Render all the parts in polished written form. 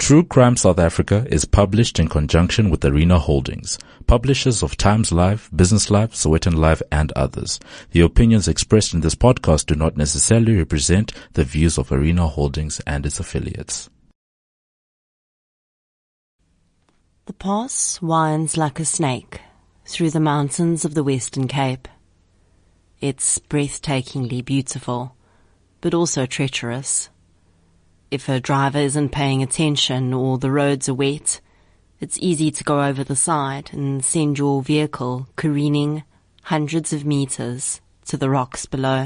True Crime South Africa is published in conjunction with Arena Holdings, publishers of Times Live, Business Live, Sowetan Live, and others. The opinions expressed in this podcast do not necessarily represent the views of Arena Holdings and its affiliates. The pass winds like a snake through the mountains of the Western Cape. It's breathtakingly beautiful, but also treacherous. If a driver isn't paying attention or the roads are wet, it's easy to go over the side and send your vehicle careening hundreds of meters to the rocks below.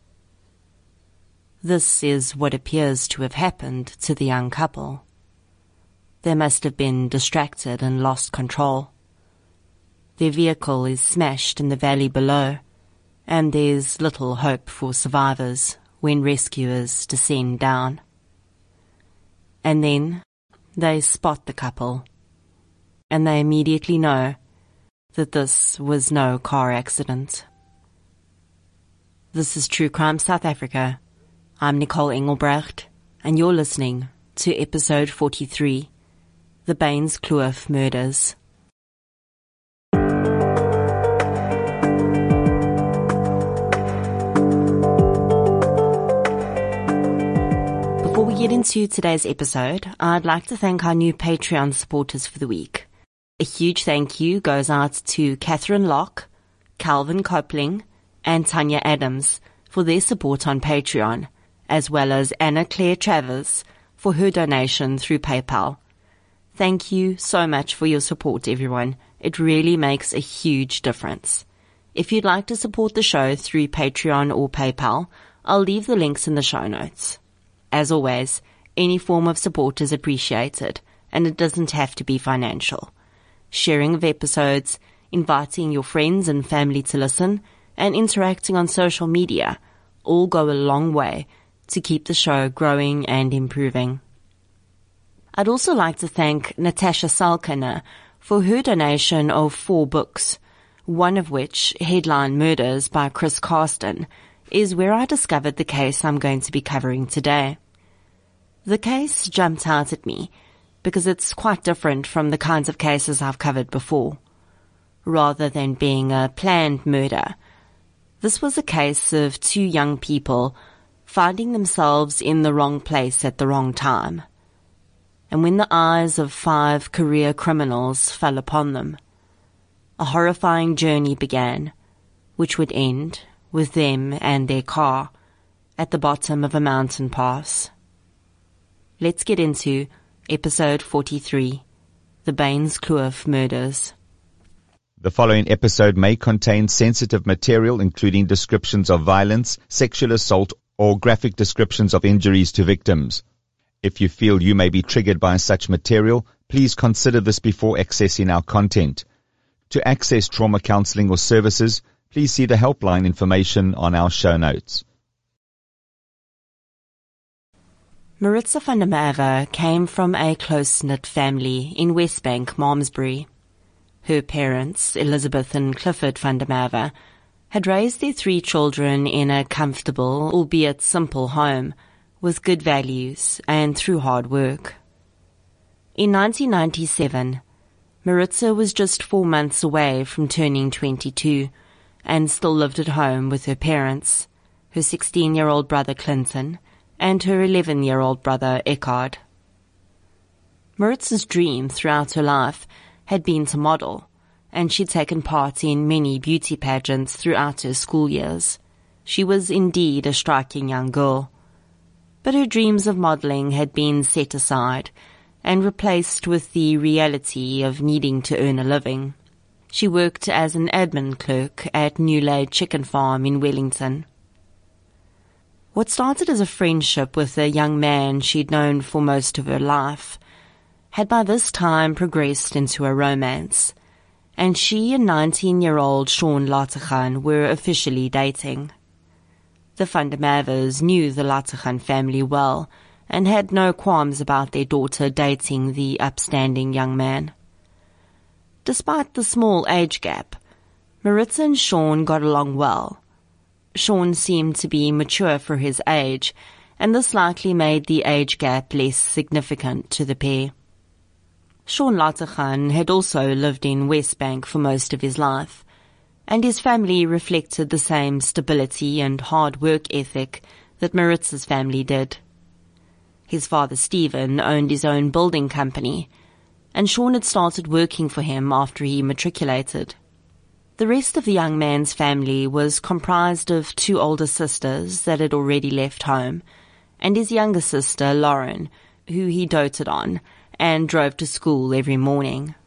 This is what appears to have happened to the young couple. They must have been distracted and lost control. Their vehicle is smashed in the valley below, and there's little hope for survivors when rescuers descend down. And then they spot the couple, and they immediately know that this was no car accident. This is True Crime South Africa. I'm Nicole Engelbrecht, and you're listening to episode 43, The Baines Kloof Murders. Before we get into today's episode, I'd like to thank our new Patreon supporters for the week. A huge thank you goes out to Catherine Locke, Calvin Copling, and Tanya Adams for their support on Patreon, as well as Anna Claire Travers for her donation through PayPal. Thank you so much for your support, everyone. It really makes a huge difference. If you'd like to support the show through Patreon or PayPal, I'll leave the links in the show notes. As always, any form of support is appreciated, and it doesn't have to be financial. Sharing of episodes, inviting your friends and family to listen, and interacting on social media all go a long way to keep the show growing and improving. I'd also like to thank Natasha Salkiner for her donation of 4 books, one of which, Headline Murders by Chris Carsten, is where I discovered the case I'm going to be covering today. The case jumped out at me because it's quite different from the kinds of cases I've covered before. Rather than being a planned murder, this was a case of 2 young people finding themselves in the wrong place at the wrong time. And when the eyes of 5 career criminals fell upon them, a horrifying journey began, which would end with them and their car at the bottom of a mountain pass. Let's get into episode 43, The Baines Kloof Murders. The following episode may contain sensitive material, including descriptions of violence, sexual assault, or graphic descriptions of injuries to victims. If you feel you may be triggered by such material, please consider this before accessing our content. To access trauma counseling or services, please see the helpline information on our show notes. Maritza van der Merwe came from a close-knit family in Westbank, Malmesbury. Her parents, Elizabeth and Clifford van der Merwe, had raised their 3 children in a comfortable, albeit simple home, with good values and through hard work. In 1997, Maritza was just 4 months away from turning 22 and still lived at home with her parents, her 16-year-old brother Clinton, and her 11-year-old brother Eckhard. Maritza's dream throughout her life had been to model, and she'd taken part in many beauty pageants throughout her school years. She was indeed a striking young girl. But her dreams of modeling had been set aside and replaced with the reality of needing to earn a living. She worked as an admin clerk at New Laid Chicken Farm in Wellington. What started as a friendship with a young man she'd known for most of her life had by this time progressed into a romance, and she and 19-year-old Sean Lateghan were officially dating. The van der Merwes knew the Lateghan family well and had no qualms about their daughter dating the upstanding young man. Despite the small age gap, Maritza and Sean got along well. Sean seemed to be mature for his age, and this likely made the age gap less significant to the pair. Sean Latachan had also lived in Westbank for most of his life, and his family reflected the same stability and hard work ethic that Maritza's family did. His father Stephen owned his own building company, and Sean had started working for him after he matriculated. The rest of the young man's family was comprised of 2 older sisters that had already left home, and his younger sister, Lauren, who he doted on and drove to school every morning.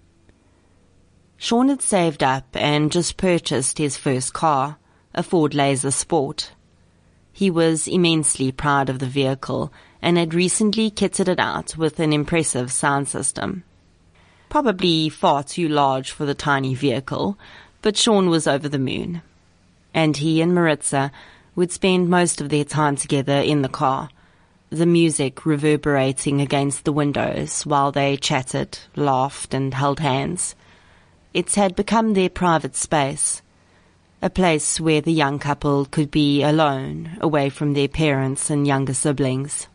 Sean had saved up and just purchased his first car, a Ford Laser Sport. He was immensely proud of the vehicle and had recently kitted it out with an impressive sound system. Probably far too large for the tiny vehicle, but Sean was over the moon. And he and Maritza would spend most of their time together in the car, the music reverberating against the windows while they chatted, laughed, and held hands. It had become their private space, a place where the young couple could be alone, away from their parents and younger siblings.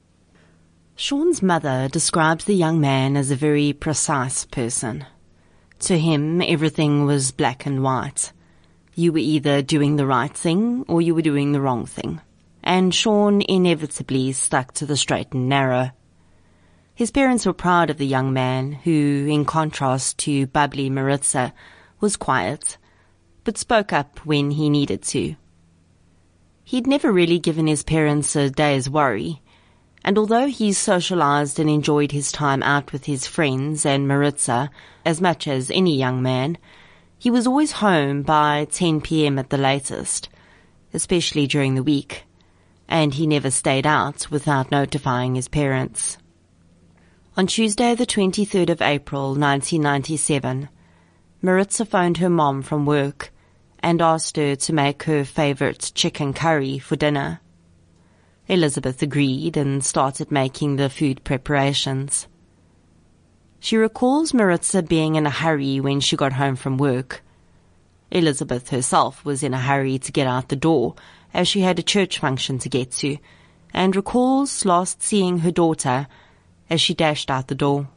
Sean's mother describes the young man as a very precise person. To him, everything was black and white. You were either doing the right thing or you were doing the wrong thing. And Sean inevitably stuck to the straight and narrow. His parents were proud of the young man who, in contrast to bubbly Maritza, was quiet, but spoke up when he needed to. He'd never really given his parents a day's worry, and although he socialized and enjoyed his time out with his friends and Maritza as much as any young man, he was always home by 10 p.m. at the latest, especially during the week, and he never stayed out without notifying his parents. On Tuesday, the 23rd of April, 1997, Maritza phoned her mom from work and asked her to make her favorite chicken curry for dinner. Elizabeth agreed and started making the food preparations. She recalls Maritza being in a hurry when she got home from work. Elizabeth herself was in a hurry to get out the door, as she had a church function to get to, and recalls last seeing her daughter as she dashed out the door.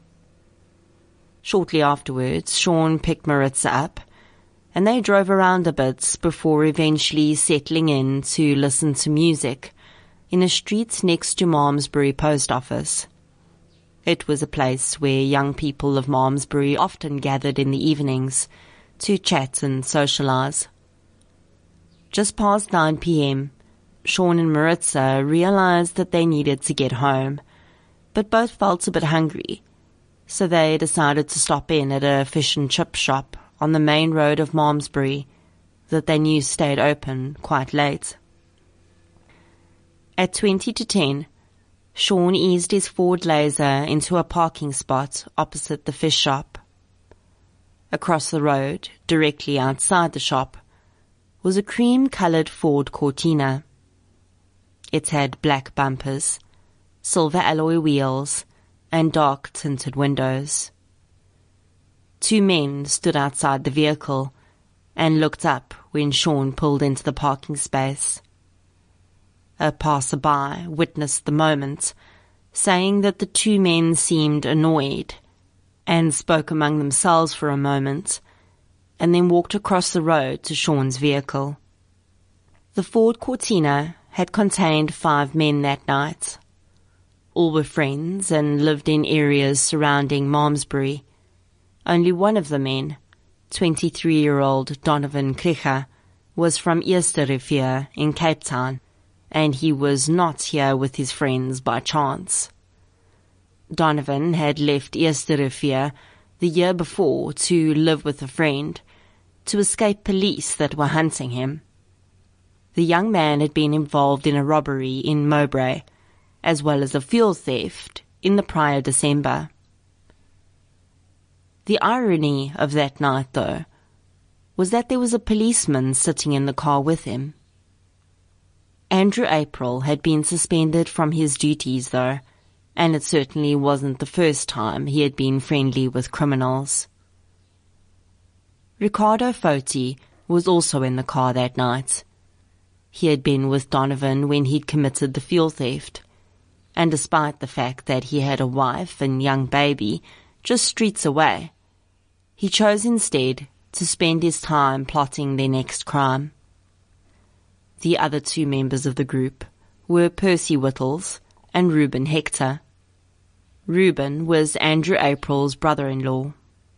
Shortly afterwards, Sean picked Maritza up, and they drove around a bit before eventually settling in to listen to music in a street next to Malmesbury Post Office. It was a place where young people of Malmesbury often gathered in the evenings to chat and socialize. Just past 9 p.m., Sean and Maritza realized that they needed to get home, but both felt a bit hungry, so they decided to stop in at a fish and chip shop on the main road of Malmesbury that they knew stayed open quite late. At 20 to 10, Sean eased his Ford Laser into a parking spot opposite the fish shop. Across the road, directly outside the shop, was a cream-colored Ford Cortina. It had black bumpers, silver alloy wheels, and dark-tinted windows. 2 men stood outside the vehicle and looked up when Sean pulled into the parking space. A passerby witnessed the moment, saying that the 2 men seemed annoyed, and spoke among themselves for a moment, and then walked across the road to Sean's vehicle. The Ford Cortina had contained 5 men that night. All were friends and lived in areas surrounding Malmesbury. Only one of the men, 23-year-old Donovan Kricha, was from Eersterivier in Cape Town, and he was not here with his friends by chance. Donovan had left Eersterivier the year before to live with a friend, to escape police that were hunting him. The young man had been involved in a robbery in Mowbray, as well as a fuel theft in the prior December. The irony of that night, though, was that there was a policeman sitting in the car with him. Andrew April had been suspended from his duties, though, and it certainly wasn't the first time he had been friendly with criminals. Ricardo Foti was also in the car that night. He had been with Donovan when he'd committed the fuel theft, and despite the fact that he had a wife and young baby just streets away, he chose instead to spend his time plotting their next crime. The other two members of the group were Percy Whittles and Reuben Hector. Reuben was Andrew April's brother-in-law.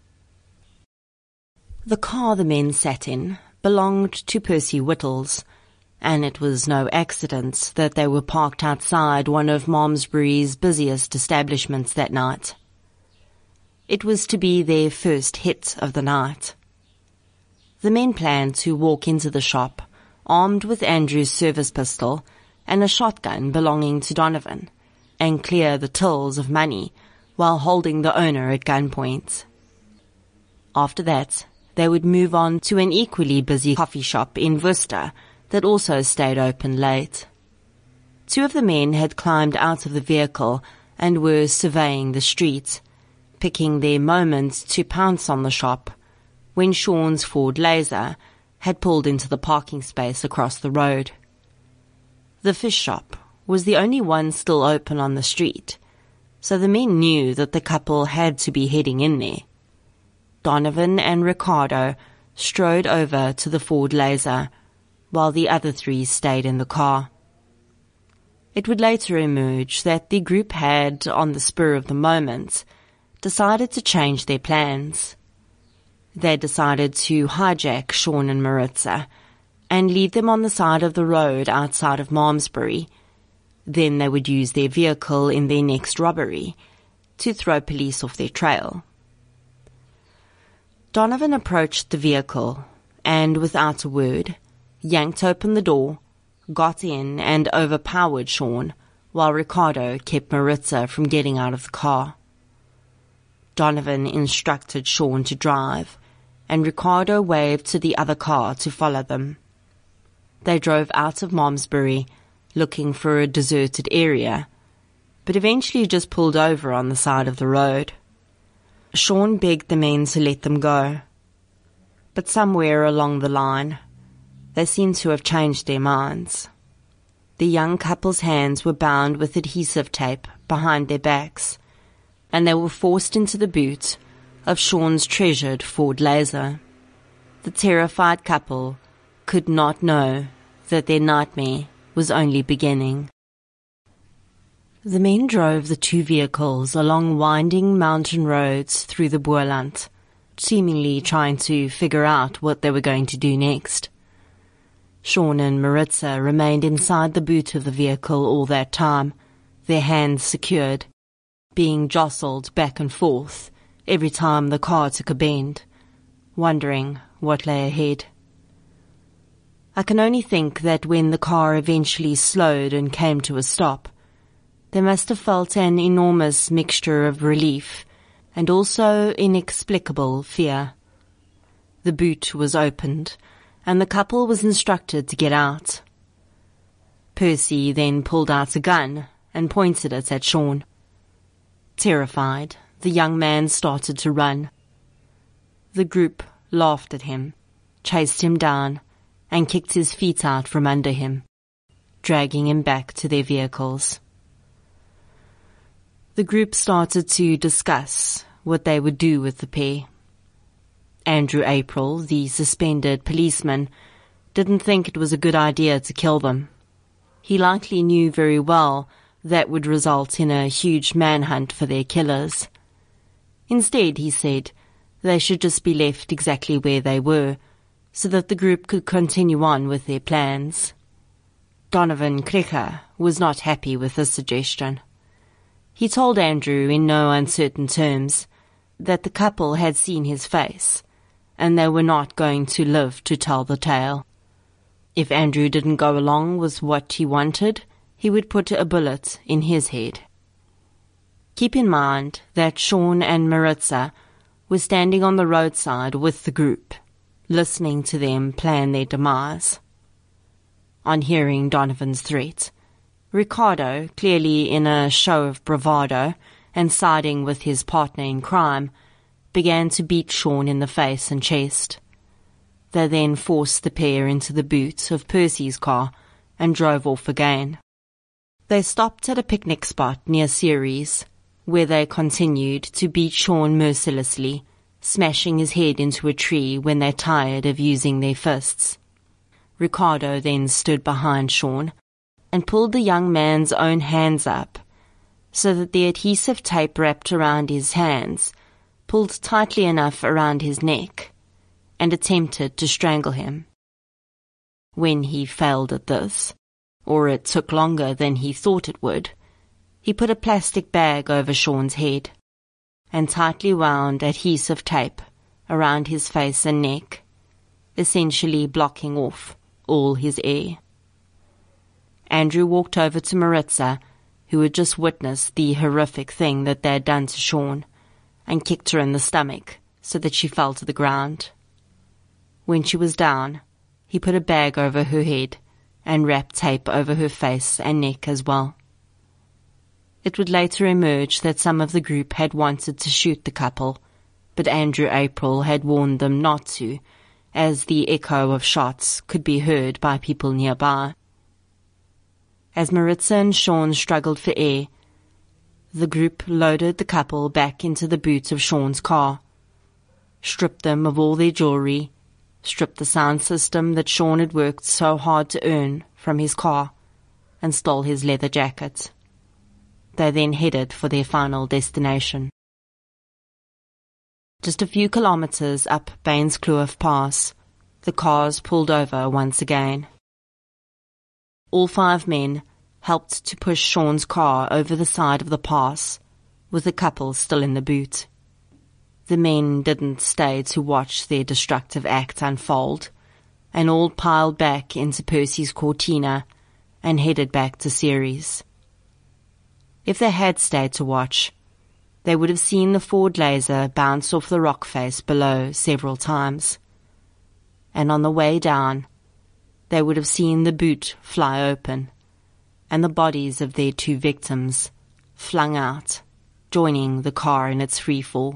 The car the men sat in belonged to Percy Whittles, and it was no accident that they were parked outside one of Malmesbury's busiest establishments that night. It was to be their first hit of the night. The men planned to walk into the shop, armed with Andrew's service pistol and a shotgun belonging to Donovan, and clear the tills of money while holding the owner at gunpoint. After that, they would move on to an equally busy coffee shop in Worcester that also stayed open late. Two of the men had climbed out of the vehicle and were surveying the street, picking their moment to pounce on the shop, when Sean's Ford Laser had pulled into the parking space across the road. The fish shop was the only one still open on the street, so the men knew that the couple had to be heading in there. Donovan and Ricardo strode over to the Ford Laser, while the other three stayed in the car. It would later emerge that the group had, on the spur of the moment, decided to change their plans. They decided to hijack Sean and Maritza and leave them on the side of the road outside of Malmesbury. Then they would use their vehicle in their next robbery to throw police off their trail. Donovan approached the vehicle and, without a word, yanked open the door, got in and overpowered Sean, while Ricardo kept Maritza from getting out of the car. Donovan instructed Sean to drive, and Ricardo waved to the other car to follow them. They drove out of Malmesbury, looking for a deserted area, but eventually just pulled over on the side of the road. Sean begged the men to let them go, but somewhere along the line, they seemed to have changed their minds. The young couple's hands were bound with adhesive tape behind their backs, and they were forced into the boot of Sean's treasured Ford Laser. The terrified couple could not know that their nightmare was only beginning. The men drove the two vehicles along winding mountain roads through the Boerland, seemingly trying to figure out what they were going to do next. Sean and Maritza remained inside the boot of the vehicle all that time, their hands secured, being jostled back and forth every time the car took a bend, wondering what lay ahead. I can only think that when the car eventually slowed and came to a stop, they must have felt an enormous mixture of relief and also inexplicable fear. The boot was opened, and the couple was instructed to get out. Percy then pulled out a gun and pointed it at Sean. Terrified, the young man started to run. The group laughed at him, chased him down, and kicked his feet out from under him, dragging him back to their vehicles. The group started to discuss what they would do with the pair. Andrew April, the suspended policeman, didn't think it was a good idea to kill them. He likely knew very well that would result in a huge manhunt for their killers. Instead, he said, they should just be left exactly where they were, so that the group could continue on with their plans. Donovan Kricker was not happy with this suggestion. He told Andrew in no uncertain terms that the couple had seen his face, and they were not going to live to tell the tale. If Andrew didn't go along with what he wanted, he would put a bullet in his head. Keep in mind that Sean and Maritza were standing on the roadside with the group, listening to them plan their demise. On hearing Donovan's threat, Ricardo, clearly in a show of bravado and siding with his partner in crime, began to beat Sean in the face and chest. They then forced the pair into the boot of Percy's car and drove off again. They stopped at a picnic spot near Ceres, where they continued to beat Sean mercilessly, smashing his head into a tree when they tired of using their fists. Ricardo then stood behind Sean and pulled the young man's own hands up, so that the adhesive tape wrapped around his hands pulled tightly enough around his neck, and attempted to strangle him. When he failed at this, or it took longer than he thought it would, he put a plastic bag over Sean's head and tightly wound adhesive tape around his face and neck, essentially blocking off all his air. Andrew walked over to Maritza, who had just witnessed the horrific thing that they had done to Sean, and kicked her in the stomach so that she fell to the ground. When she was down, he put a bag over her head and wrapped tape over her face and neck as well. It would later emerge that some of the group had wanted to shoot the couple, but Andrew April had warned them not to, as the echo of shots could be heard by people nearby. As Maritza and Sean struggled for air, the group loaded the couple back into the boot of Sean's car, stripped them of all their jewelry, stripped the sound system that Sean had worked so hard to earn from his car, and stole his leather jacket. They then headed for their final destination. Just a few kilometers up Baines Kloof Pass, the cars pulled over once again. All 5 men helped to push Sean's car over the side of the pass, with the couple still in the boot. The men didn't stay to watch their destructive act unfold, and all piled back into Percy's Cortina and headed back to Ceres. If they had stayed to watch, they would have seen the Ford laser bounce off the rock face below several times. And on the way down, they would have seen the boot fly open, and the bodies of their 2 victims flung out, joining the car in its free fall.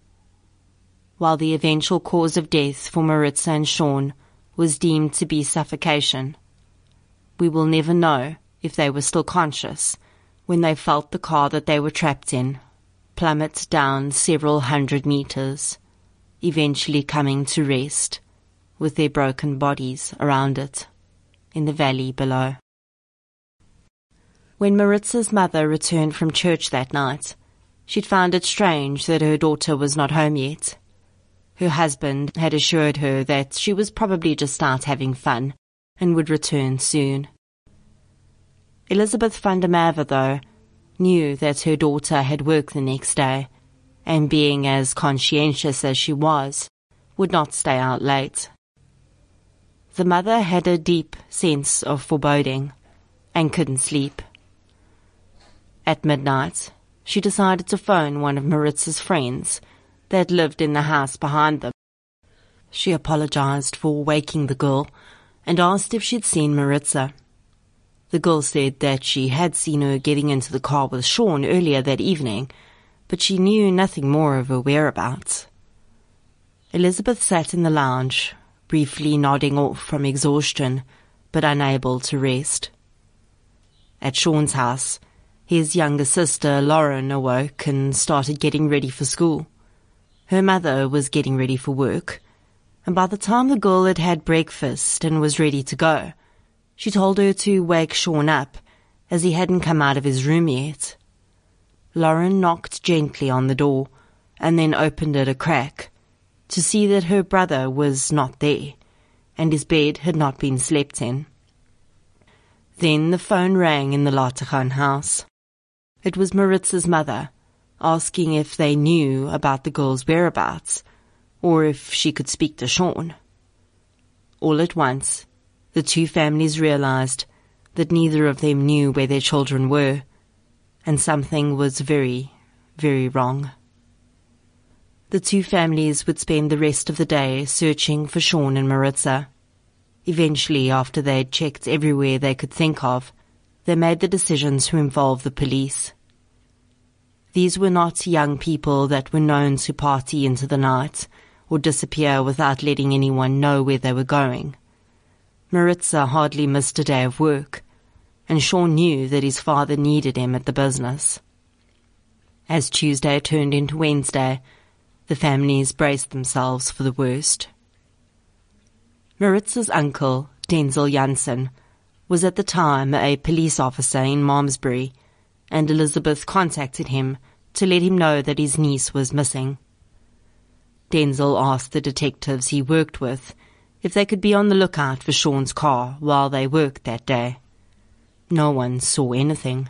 While the eventual cause of death for Maritza and Sean was deemed to be suffocation, we will never know if they were still conscious when they felt the car that they were trapped in plummet down several hundred meters, eventually coming to rest with their broken bodies around it in the valley below. When Maritza's mother returned from church that night, she'd found it strange that her daughter was not home yet. Her husband had assured her that she was probably just out having fun and would return soon. Elizabeth van der Merwe, though, knew that her daughter had work the next day, and being as conscientious as she was, would not stay out late. The mother had a deep sense of foreboding and couldn't sleep. At midnight, she decided to phone one of Maritza's friends that lived in the house behind them. She apologized for waking the girl and asked if she'd seen Maritza. The girl said that she had seen her getting into the car with Sean earlier that evening, but she knew nothing more of her whereabouts. Elizabeth sat in the lounge, briefly nodding off from exhaustion, but unable to rest. At Sean's house, his younger sister Lauren awoke and started getting ready for school. Her mother was getting ready for work, and by the time the girl had had breakfast and was ready to go, she told her to wake Sean up, as he hadn't come out of his room yet. Lauren knocked gently on the door, and then opened it a crack, to see that her brother was not there, and his bed had not been slept in. Then the phone rang in the Lateghan house. It was Maritza's mother, asking if they knew about the girl's whereabouts, or if she could speak to Sean. All at once, the 2 families realized that neither of them knew where their children were, and something was very, very wrong. The 2 families would spend the rest of the day searching for Sean and Maritza. Eventually, after they had checked everywhere they could think of, they made the decision to involve the police. These were not young people that were known to party into the night or disappear without letting anyone know where they were going. Maritza hardly missed a day of work, and Sean knew that his father needed him at the business. As Tuesday turned into Wednesday, the families braced themselves for the worst. Maritza's uncle, Denzel Jansen, was at the time a police officer in Malmesbury, and Elizabeth contacted him to let him know that his niece was missing. Denzel asked the detectives he worked with if they could be on the lookout for Sean's car while they worked that day. No one saw anything.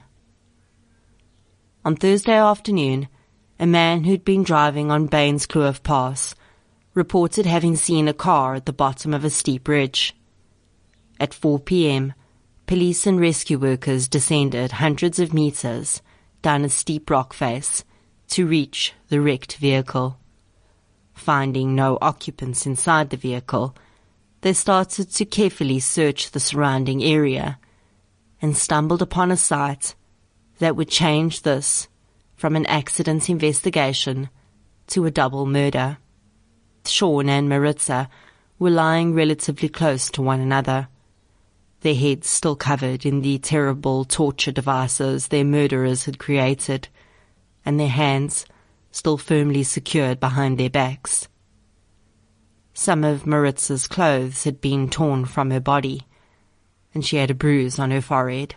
On Thursday afternoon, a man who'd been driving on Baines Kloof Pass reported having seen a car at the bottom of a steep ridge. At 4 p.m., police and rescue workers descended hundreds of meters down a steep rock face to reach the wrecked vehicle. Finding no occupants inside the vehicle, they started to carefully search the surrounding area and stumbled upon a sight that would change this from an accident investigation to a double murder. Sean and Maritza were lying relatively close to one another, their heads still covered in the terrible torture devices their murderers had created, and their hands still firmly secured behind their backs. Some of Maritza's clothes had been torn from her body, and she had a bruise on her forehead.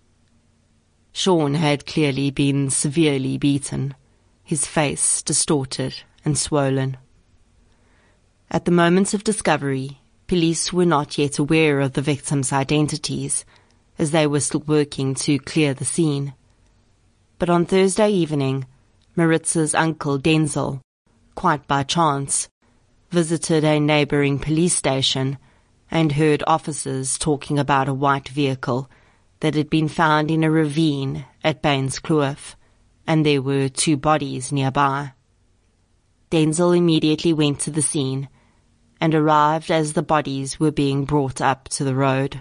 Sean had clearly been severely beaten, his face distorted and swollen. At the moment of discovery, police were not yet aware of the victims' identities, as they were still working to clear the scene. But on Thursday evening, Maritza's uncle Denzel, quite by chance, visited a neighbouring police station and heard officers talking about a white vehicle that had been found in a ravine at Baines Kloof, and there were 2 bodies nearby. Denzel immediately went to the scene and arrived as the bodies were being brought up to the road.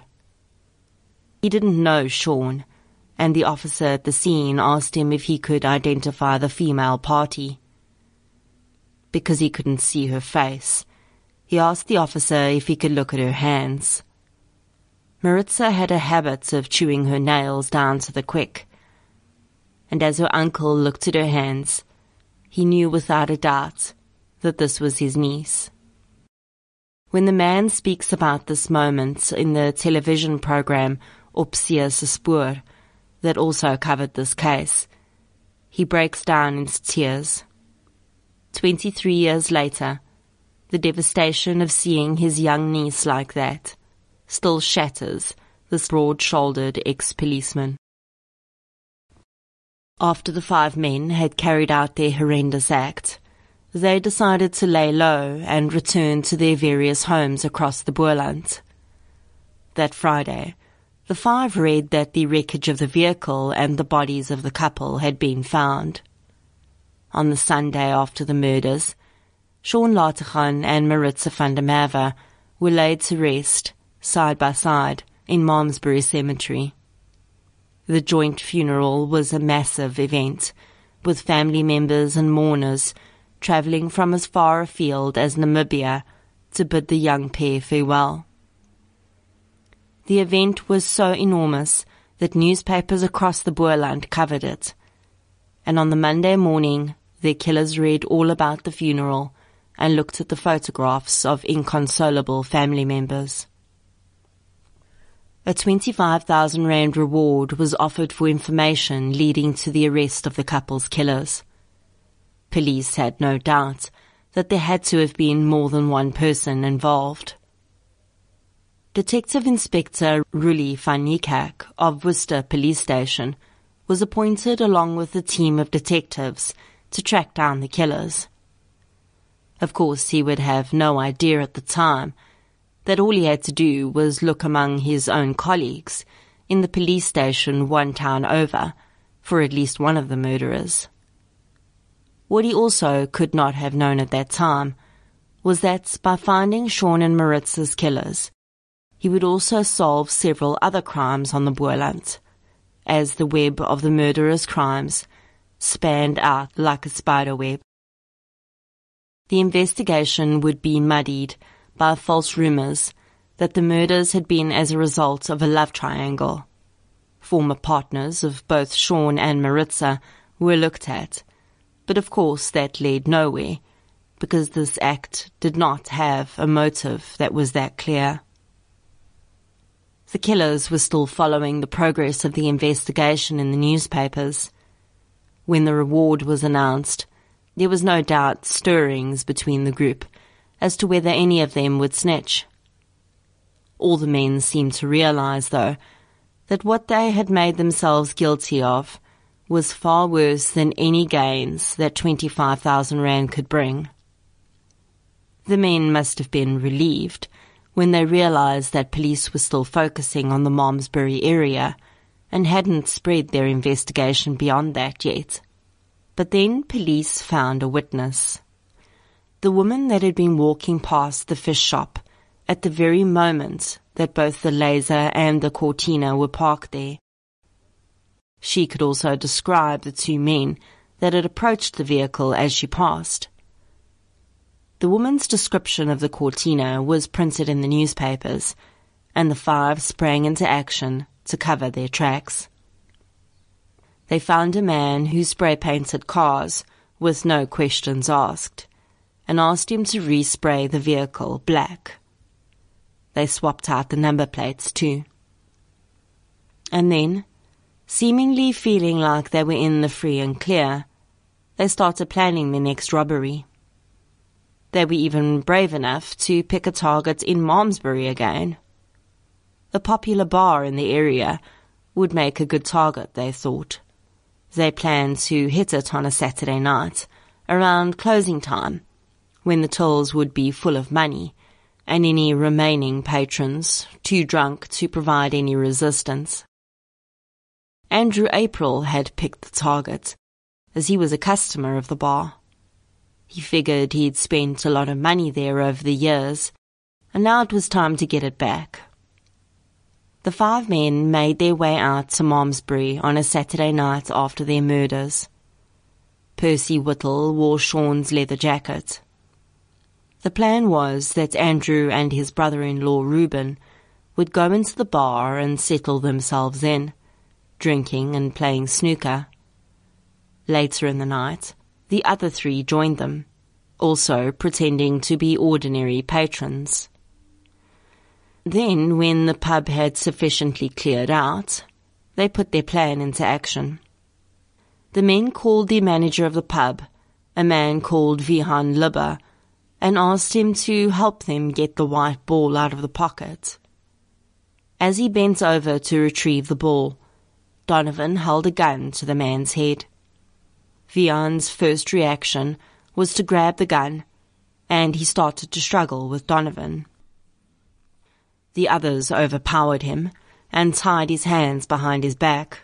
He didn't know Sean, and the officer at the scene asked him if he could identify the female party. Because he couldn't see her face, he asked the officer if he could look at her hands. Maritza had a habit of chewing her nails down to the quick, and as her uncle looked at her hands, he knew without a doubt that this was his niece. When the man speaks about this moment in the television program Opsie se Spoor, that also covered this case, he breaks down into tears. 23 years later, the devastation of seeing his young niece like that still shatters this broad-shouldered ex-policeman. After the 5 men had carried out their horrendous act, they decided to lay low and return to their various homes across the Boerland. That Friday, the 5 read that the wreckage of the vehicle and the bodies of the couple had been found. On the Sunday after the murders, Sean Lateghan and Maritza van der Merwe were laid to rest, side by side, in Malmesbury Cemetery. The joint funeral was a massive event, with family members and mourners travelling from as far afield as Namibia to bid the young pair farewell. The event was so enormous that newspapers across the Boerland covered it, and on the Monday morning their killers read all about the funeral and looked at the photographs of inconsolable family members. A 25,000 rand reward was offered for information leading to the arrest of the couple's killers. Police had no doubt that there had to have been more than one person involved. Detective Inspector Ruli van Niekerk of Worcester Police Station was appointed along with a team of detectives to track down the killers. Of course, he would have no idea at the time that all he had to do was look among his own colleagues in the police station one town over for at least one of the murderers. What he also could not have known at that time was that by finding Sean and Maritza's killers, he would also solve several other crimes on the Boerland, as the web of the murderers' crimes spanned out like a spider web. The investigation would be muddied by false rumours that the murders had been as a result of a love triangle. Former partners of both Sean and Maritza were looked at, but of course that led nowhere, because this act did not have a motive that was that clear. The killers were still following the progress of the investigation in the newspapers. When the reward was announced, there was no doubt stirrings between the group as to whether any of them would snitch. All the men seemed to realize, though, that what they had made themselves guilty of was far worse than any gains that 25,000 rand could bring. The men must have been relieved when they realized that police were still focusing on the Malmesbury area and hadn't spread their investigation beyond that yet. But then police found a witness. The woman that had been walking past the fish shop at the very moment that both the Laser and the Cortina were parked there. She could also describe the two men that had approached the vehicle as she passed. The woman's description of the Cortina was printed in the newspapers, and the five sprang into action to cover their tracks. They found a man who spray-painted cars with no questions asked, and asked him to respray the vehicle black. They swapped out the number plates too. And then, seemingly feeling like they were in the free and clear, they started planning their next robbery. They were even brave enough to pick a target in Malmesbury again. A popular bar in the area would make a good target, they thought. They planned to hit it on a Saturday night, around closing time, when the tills would be full of money, and any remaining patrons too drunk to provide any resistance. Andrew April had picked the target, as he was a customer of the bar. He figured he'd spent a lot of money there over the years, and now it was time to get it back. The five men made their way out to Malmesbury on a Saturday night after their murders. Percy Whittle wore Sean's leather jacket. The plan was that Andrew and his brother-in-law Reuben would go into the bar and settle themselves in, drinking and playing snooker. Later in the night, the other three joined them, also pretending to be ordinary patrons. Then, when the pub had sufficiently cleared out, they put their plan into action. The men called the manager of the pub, a man called Vihan Libba, and asked him to help them get the white ball out of the pocket. As he bent over to retrieve the ball, Donovan held a gun to the man's head. Vihan's first reaction was to grab the gun, and he started to struggle with Donovan. The others overpowered him and tied his hands behind his back.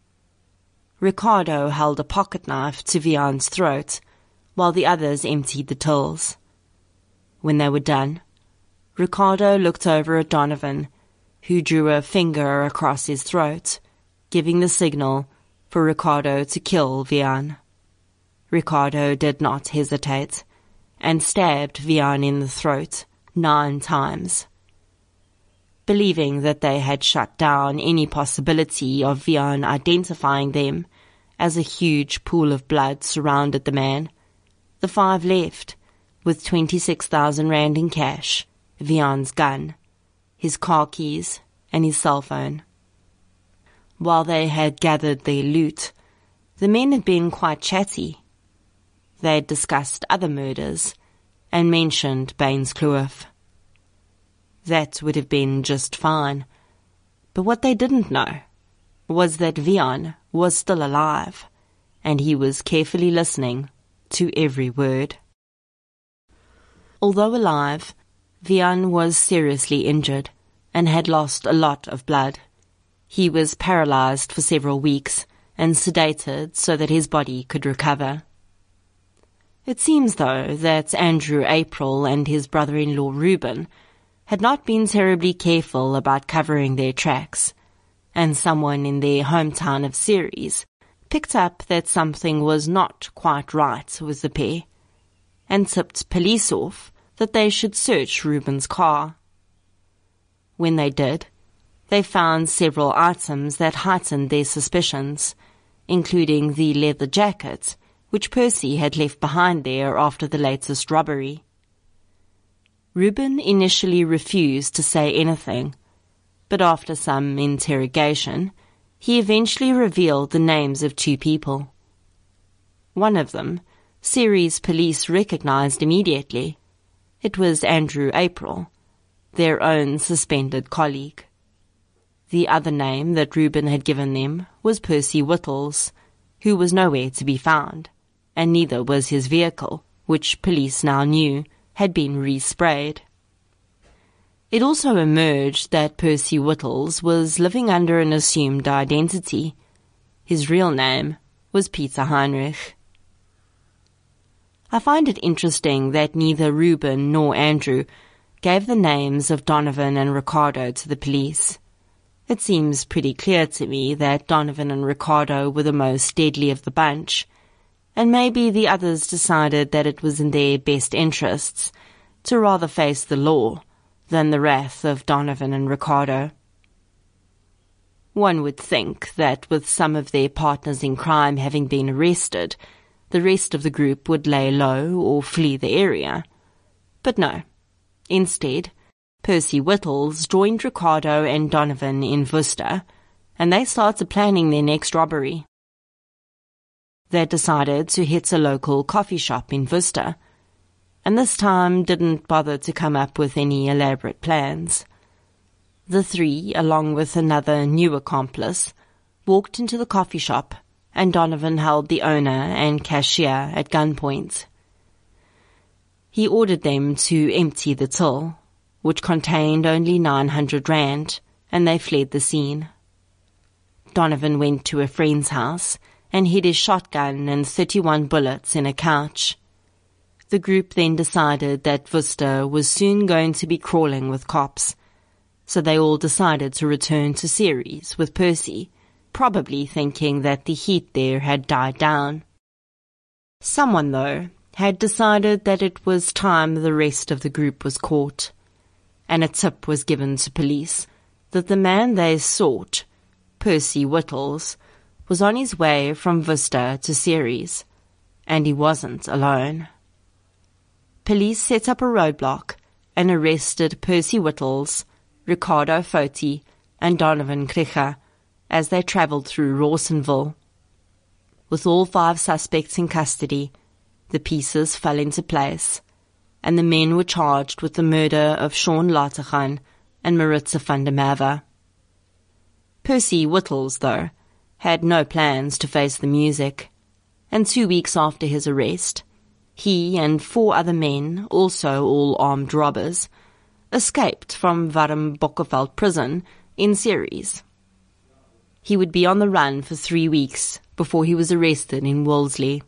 Ricardo held a pocket knife to Vihan's throat, while the others emptied the tills. When they were done, Ricardo looked over at Donovan, who drew a finger across his throat, giving the signal for Ricardo to kill Vihan. Ricardo did not hesitate, and stabbed Vihan in the throat 9 times. Believing that they had shut down any possibility of Vihan identifying them, as a huge pool of blood surrounded the man, the 5 left, with 26,000 rand in cash, Vihan's gun, his car keys, and his cell phone. While they had gathered their loot, the men had been quite chatty. They had discussed other murders, and mentioned Baines Kloof. That would have been just fine, but what they didn't know was that Vihan was still alive, and he was carefully listening to every word. Although alive, Vihan was seriously injured and had lost a lot of blood. He was paralyzed for several weeks and sedated so that his body could recover. It seems, though, that Andrew April and his brother-in-law Reuben had not been terribly careful about covering their tracks, and someone in their hometown of Ceres picked up that something was not quite right with the pair, and tipped police off that they should search Reuben's car. when they did, they found several items that heightened their suspicions, including the leather jacket, which Percy had left behind there after the latest robbery. Reuben initially refused to say anything, but after some interrogation, he eventually revealed the names of 2 people. One of them, Ceres police recognized immediately. It was Andrew April, their own suspended colleague. The other name that Reuben had given them was Percy Whittles, who was nowhere to be found, and neither was his vehicle, which police now knew had been resprayed. It also emerged that Percy Whittles was living under an assumed identity. His real name was Peter Heinrich. I find it interesting that neither Reuben nor Andrew gave the names of Donovan and Ricardo to the police. It seems pretty clear to me that Donovan and Ricardo were the most deadly of the bunch, and maybe the others decided that it was in their best interests to rather face the law than the wrath of Donovan and Ricardo. One would think that with some of their partners in crime having been arrested, the rest of the group would lay low or flee the area. But no. Instead, Percy Whittles joined Ricardo and Donovan in Worcester, and they started planning their next robbery. They decided to hit a local coffee shop in Worcester, and this time didn't bother to come up with any elaborate plans. The 3, along with another new accomplice, walked into the coffee shop, and Donovan held the owner and cashier at gunpoint. He ordered them to empty the till, which contained only 900 rand, and they fled the scene. Donovan went to a friend's house and hid his shotgun and 31 bullets in a couch. The group then decided that Worcester was soon going to be crawling with cops, so they all decided to return to Ceres with Percy, probably thinking that the heat there had died down. Someone, though, had decided that it was time the rest of the group was caught, and a tip was given to police that the man they sought, Percy Whittles, was on his way from Worcester to Ceres, and he wasn't alone. Police set up a roadblock and arrested Percy Whittles, Ricardo Foti, and Donovan Krieger as they travelled through Rawsonville. With all 5 suspects in custody, the pieces fell into place, and the men were charged with the murder of Sean Lateghan and Maritza van der Merwe. Percy Whittles, though, had no plans to face the music, and 2 weeks after his arrest, he and 4 other men, also all armed robbers, escaped from Warm Bokkeveld prison in Ceres. He would be on the run for 3 weeks before he was arrested in Wolseley.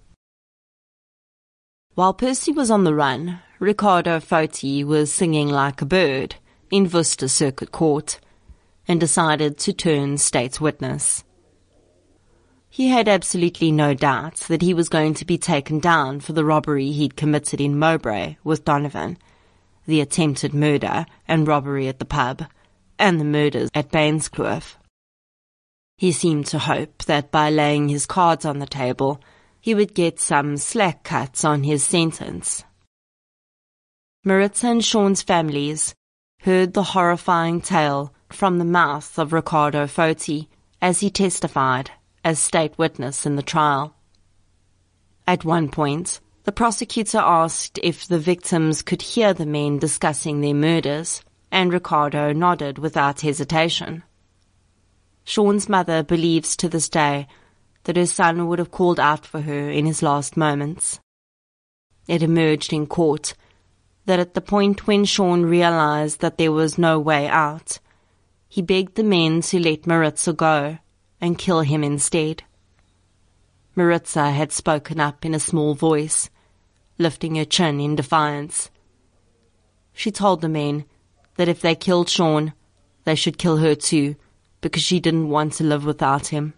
While Percy was on the run, Ricardo Foti was singing like a bird in Worcester Circuit Court and decided to turn state's witness. He had absolutely no doubt that he was going to be taken down for the robbery he'd committed in Mowbray with Donovan, the attempted murder and robbery at the pub, and the murders at Bainskloof. He seemed to hope that by laying his cards on the table, he would get some slack cuts on his sentence. Maritza and Sean's families heard the horrifying tale from the mouth of Ricardo Foti as he testified as state witness in the trial. At one point, the prosecutor asked if the victims could hear the men discussing their murders, and Ricardo nodded without hesitation. Sean's mother believes to this day that her son would have called out for her in his last moments. It emerged in court that at the point when Sean realized that there was no way out, he begged the men to let Maritza go and kill him instead. Maritza had spoken up in a small voice, lifting her chin in defiance. She told the men that if they killed Sean, they should kill her too, because she didn't want to live without him.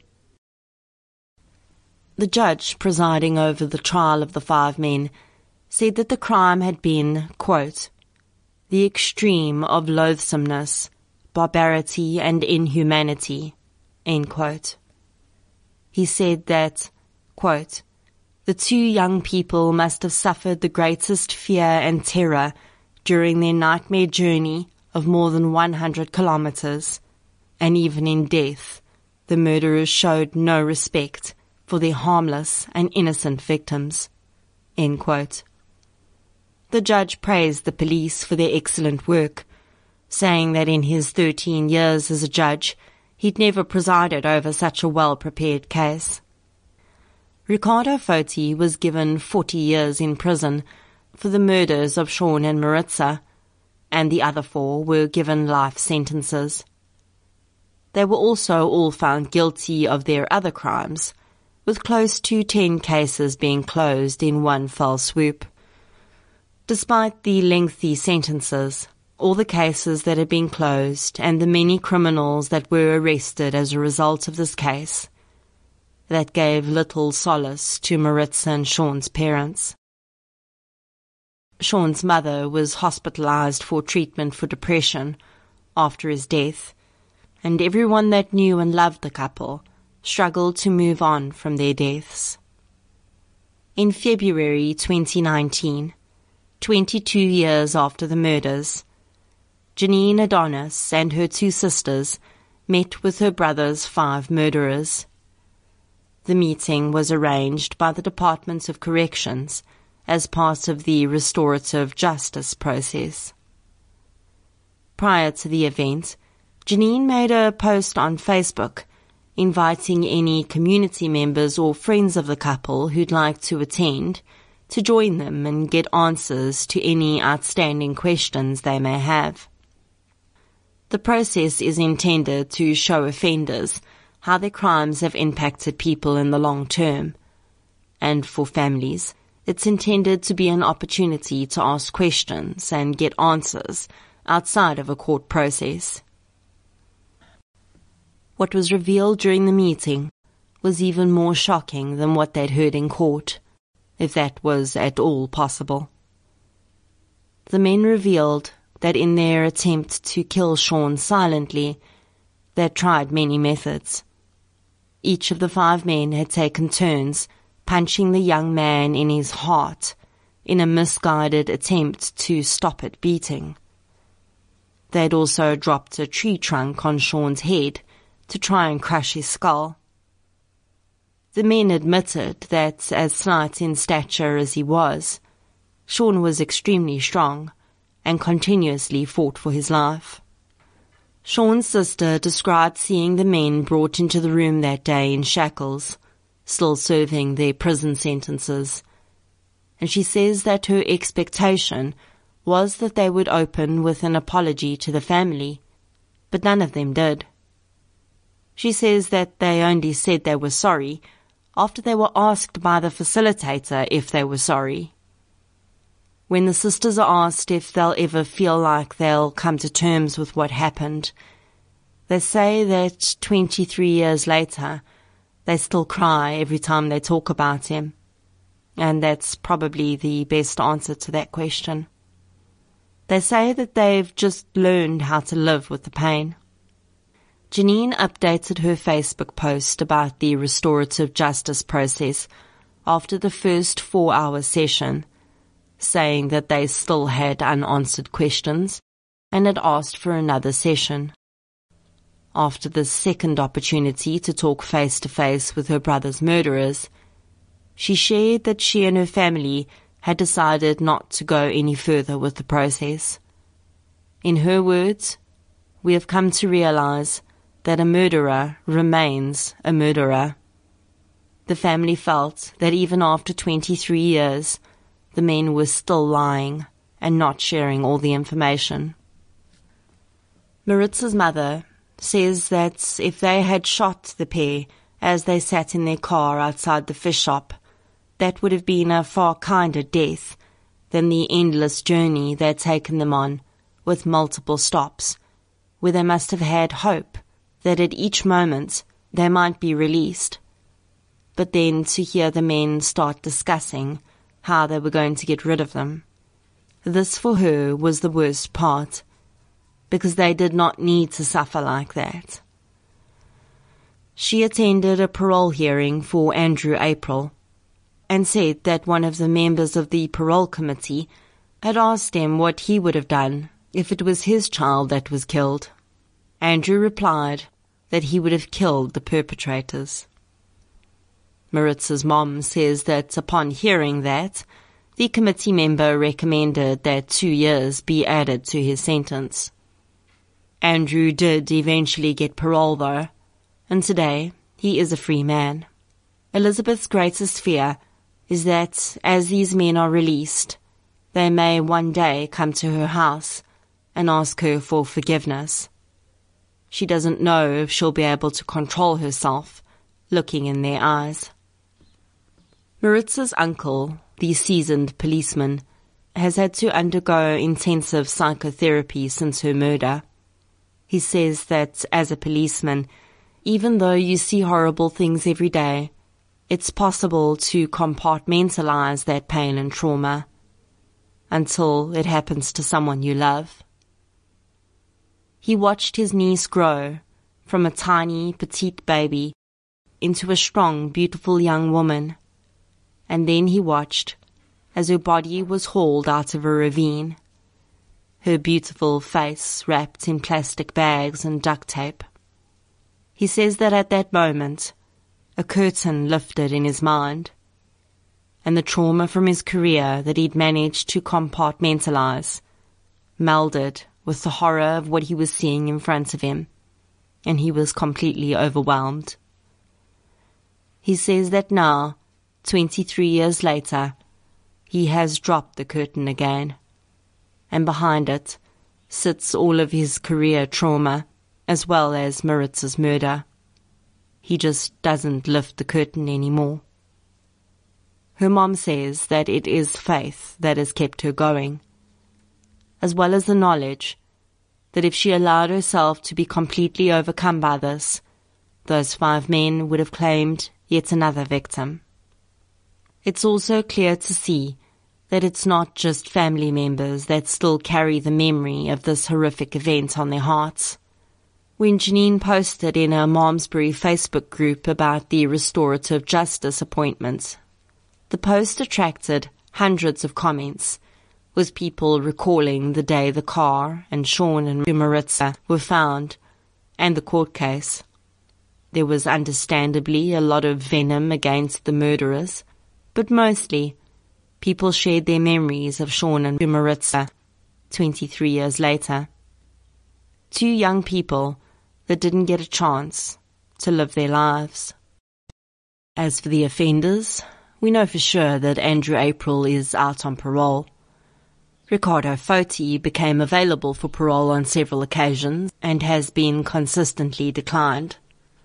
The judge presiding over the trial of the 5 men said that the crime had been, quote, the extreme of loathsomeness, barbarity and inhumanity, end quote. He said that, quote, the two young people must have suffered the greatest fear and terror during their nightmare journey of more than 100 kilometers, and even in death, the murderers showed no respect for their harmless and innocent victims, end quote. The judge praised the police for their excellent work, saying that in his 13 years as a judge, he'd never presided over such a well-prepared case. Ricardo Foti was given 40 years in prison for the murders of Sean and Maritza, and the other 4 were given life sentences. They were also all found guilty of their other crimes, with close to 10 cases being closed in one fell swoop. Despite the lengthy sentences, all the cases that had been closed and the many criminals that were arrested as a result of this case, that gave little solace to Maritza and Sean's parents. Sean's mother was hospitalized for treatment for depression after his death, and everyone that knew and loved the couple struggled to move on from their deaths. In February 2019, 22 years after the murders, Janine Adonis and her 2 sisters met with her brother's 5 murderers. The meeting was arranged by the Department of Corrections as part of the restorative justice process. Prior to the event, Janine made a post on Facebook inviting any community members or friends of the couple who'd like to attend to join them and get answers to any outstanding questions they may have. The process is intended to show offenders how their crimes have impacted people in the long term, and for families, it's intended to be an opportunity to ask questions and get answers outside of a court process. What was revealed during the meeting was even more shocking than what they'd heard in court, if that was at all possible. The men revealed that in their attempt to kill Sean silently, they'd tried many methods. Each of the 5 men had taken turns punching the young man in his heart in a misguided attempt to stop it beating. They'd also dropped a tree trunk on Sean's head to try and crush his skull. The men admitted that, as slight in stature as he was, Sean was extremely strong and continuously fought for his life. Sean's sister described seeing the men brought into the room that day in shackles, still serving their prison sentences, and she says that her expectation was that they would open with an apology to the family, but none of them did. She says that they only said they were sorry after they were asked by the facilitator if they were sorry. When the sisters are asked if they'll ever feel like they'll come to terms with what happened, they say that 23 years later, they still cry every time they talk about him. And that's probably the best answer to that question. They say that they've just learned how to live with the pain. Janine updated her Facebook post about the restorative justice process after the first 4-hour session, saying that they still had unanswered questions and had asked for another session. After the second opportunity to talk face-to-face with her brother's murderers, she shared that she and her family had decided not to go any further with the process. In her words, "We have come to realize that a murderer remains a murderer." The family felt that even after 23 years, the men were still lying and not sharing all the information. Maritza's mother says that if they had shot the pair as they sat in their car outside the fish shop, that would have been a far kinder death than the endless journey they'd taken them on, with multiple stops, where they must have had hope that at each moment they might be released. But then to hear the men start discussing how they were going to get rid of them. This for her was the worst part, because they did not need to suffer like that. She attended a parole hearing for Andrew April and said that one of the members of the parole committee had asked him what he would have done if it was his child that was killed. Andrew replied that he would have killed the perpetrators. Maritza's mom says that upon hearing that, the committee member recommended that 2 years be added to his sentence. Andrew did eventually get parole though, and today he is a free man. Elizabeth's greatest fear is that as these men are released, they may one day come to her house and ask her for forgiveness. She doesn't know if she'll be able to control herself looking in their eyes. Maritza's uncle, the seasoned policeman, has had to undergo intensive psychotherapy since her murder. He says that as a policeman, even though you see horrible things every day, it's possible to compartmentalize that pain and trauma until it happens to someone you love. He watched his niece grow from a tiny, petite baby into a strong, beautiful young woman, and then he watched as her body was hauled out of a ravine, her beautiful face wrapped in plastic bags and duct tape. He says that at that moment, a curtain lifted in his mind, and the trauma from his career that he'd managed to compartmentalize melded with the horror of what he was seeing in front of him, and he was completely overwhelmed. He says that now, 23 years later, he has dropped the curtain again, and behind it sits all of his career trauma as well as Maritza's murder. He just doesn't lift the curtain anymore. Her mom says that it is faith that has kept her going, as well as the knowledge that if she allowed herself to be completely overcome by this, those 5 men would have claimed yet another victim. It's also clear to see that it's not just family members that still carry the memory of this horrific event on their hearts. When Janine posted in her Malmesbury Facebook group about the restorative justice appointment, the post attracted hundreds of comments, with people recalling the day the car and Sean and Maritza were found, and the court case. There was understandably a lot of venom against the murderers, but mostly people shared their memories of Sean and Maritza 23 years later. 2 young people that didn't get a chance to live their lives. As for the offenders, we know for sure that Andrew April is out on parole. Ricardo Foti became available for parole on several occasions and has been consistently declined.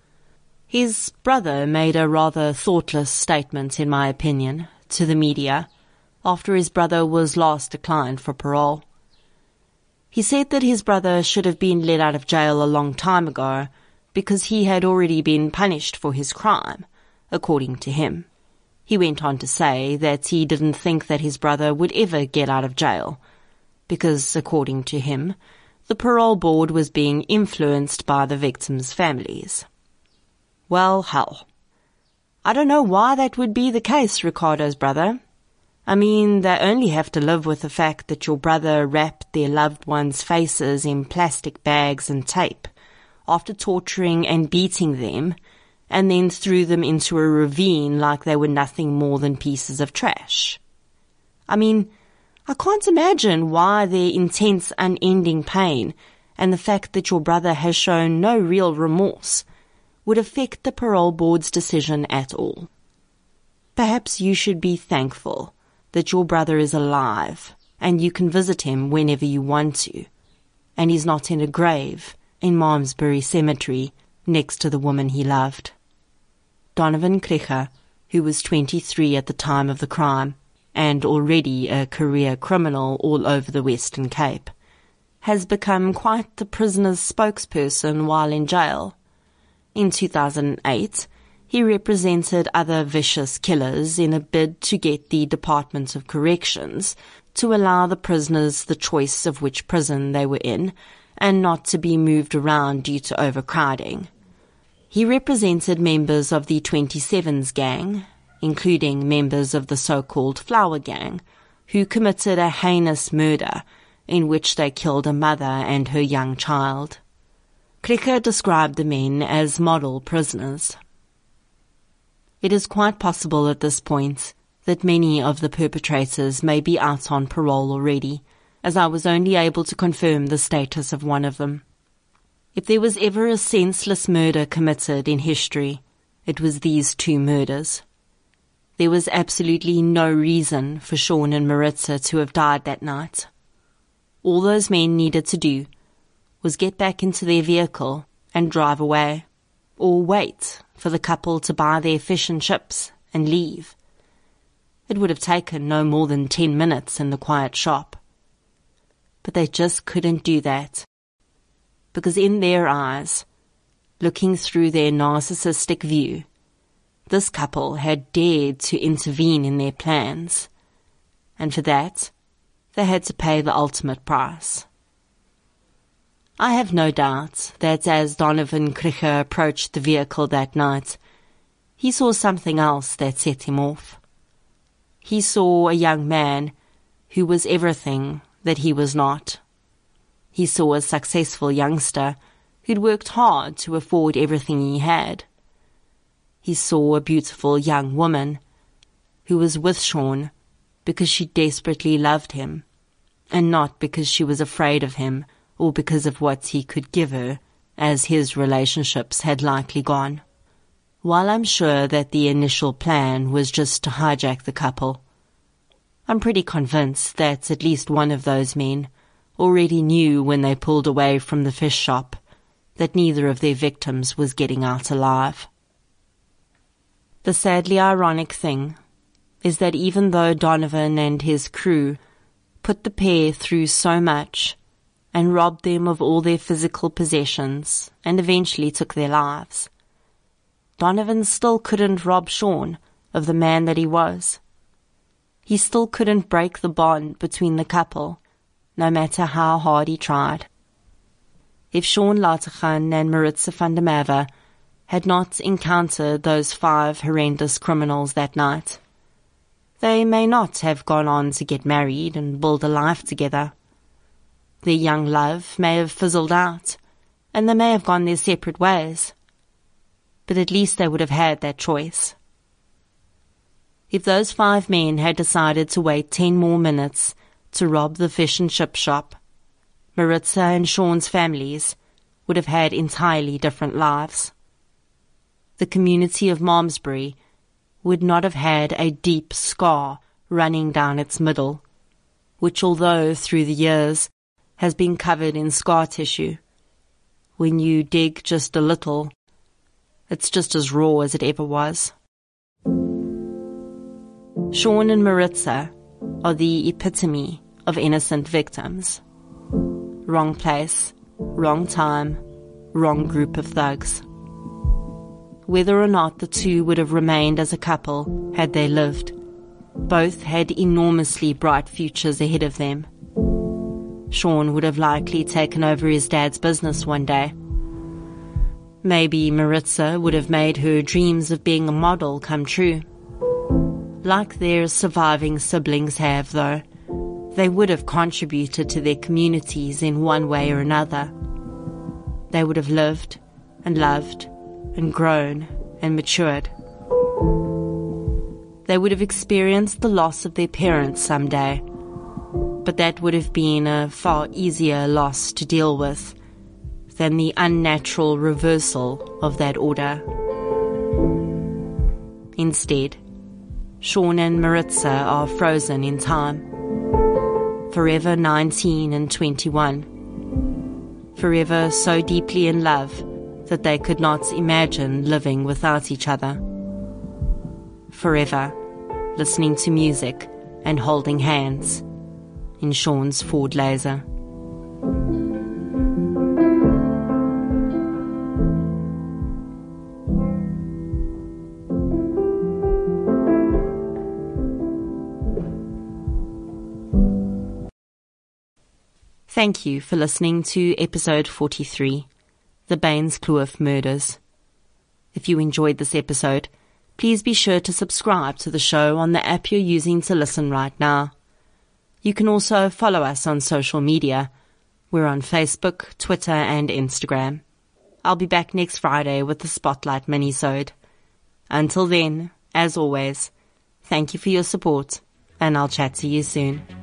His brother made a rather thoughtless statement, in my opinion, to the media after his brother was last declined for parole. He said that his brother should have been let out of jail a long time ago because he had already been punished for his crime, according to him. He went on to say that he didn't think that his brother would ever get out of jail because, according to him, the parole board was being influenced by the victims' families. Well, hell. I don't know why that would be the case, Ricardo's brother. I mean, they only have to live with the fact that your brother wrapped their loved ones' faces in plastic bags and tape after torturing and beating them, and then threw them into a ravine like they were nothing more than pieces of trash. I mean, I can't imagine why their intense, unending pain and the fact that your brother has shown no real remorse would affect the parole board's decision at all. Perhaps you should be thankful that your brother is alive and you can visit him whenever you want to, and he's not in a grave in Malmesbury Cemetery next to the woman he loved. Donovan Krige, who was 23 at the time of the crime and already a career criminal all over the Western Cape, has become quite the prisoner's spokesperson while in jail. In 2008, he represented other vicious killers in a bid to get the Department of Corrections to allow the prisoners the choice of which prison they were in, and not to be moved around due to overcrowding. He represented members of the 27s gang, including members of the so-called Flower Gang, who committed a heinous murder in which they killed a mother and her young child. Krige described the men as model prisoners. It is quite possible at this point that many of the perpetrators may be out on parole already, as I was only able to confirm the status of one of them. If there was ever a senseless murder committed in history, it was these two murders. There was absolutely no reason for Sean and Maritza to have died that night. All those men needed to do was get back into their vehicle and drive away, or wait for the couple to buy their fish and chips and leave. It would have taken no more than 10 minutes in the quiet shop. But they just couldn't do that, because in their eyes, looking through their narcissistic view, this couple had dared to intervene in their plans, and for that, they had to pay the ultimate price. I have no doubt that as Donovan Krige approached the vehicle that night, he saw something else that set him off. He saw a young man who was everything that he was not. He saw a successful youngster who'd worked hard to afford everything he had. He saw a beautiful young woman who was with Sean because she desperately loved him, and not because she was afraid of him or because of what he could give her, as his relationships had likely gone. While I'm sure that the initial plan was just to hijack the couple, I'm pretty convinced that at least one of those men already knew when they pulled away from the fish shop that neither of their victims was getting out alive. The sadly ironic thing is that even though Donovan and his crew put the pair through so much and robbed them of all their physical possessions and eventually took their lives, Donovan still couldn't rob Sean of the man that he was. He still couldn't break the bond between the couple, no matter how hard he tried. If Sean Lateghan and Maritza van der Merwe had not encountered those 5 horrendous criminals that night, they may not have gone on to get married and build a life together. Their young love may have fizzled out, and they may have gone their separate ways. But at least they would have had that choice. If those 5 men had decided to wait 10 more minutes to rob the fish and chip shop, Maritza and Sean's families would have had entirely different lives. The community of Malmesbury would not have had a deep scar running down its middle, which although through the years has been covered in scar tissue, when you dig just a little, it's just as raw as it ever was. Sean and Maritza are the epitome of innocent victims. Wrong place, wrong time, wrong group of thugs. Whether or not the two would have remained as a couple had they lived, both had enormously bright futures ahead of them. Sean would have likely taken over his dad's business one day. Maybe Maritza would have made her dreams of being a model come true. Like their surviving siblings have, though, they would have contributed to their communities in one way or another. They would have lived and loved and grown and matured. They would have experienced the loss of their parents someday, but that would have been a far easier loss to deal with than the unnatural reversal of that order. Instead, Sean and Maritza are frozen in time, forever 19 and 21, forever so deeply in love that they could not imagine living without each other, forever listening to music and holding hands in Sean's Ford Laser. Thank you for listening to episode 43, The Baines Kloof Murders. If you enjoyed this episode, please be sure to subscribe to the show on the app you're using to listen right now. You can also follow us on social media. We're on Facebook, Twitter, and Instagram. I'll be back next Friday with the Spotlight minisode. Until then, as always, thank you for your support, and I'll chat to you soon.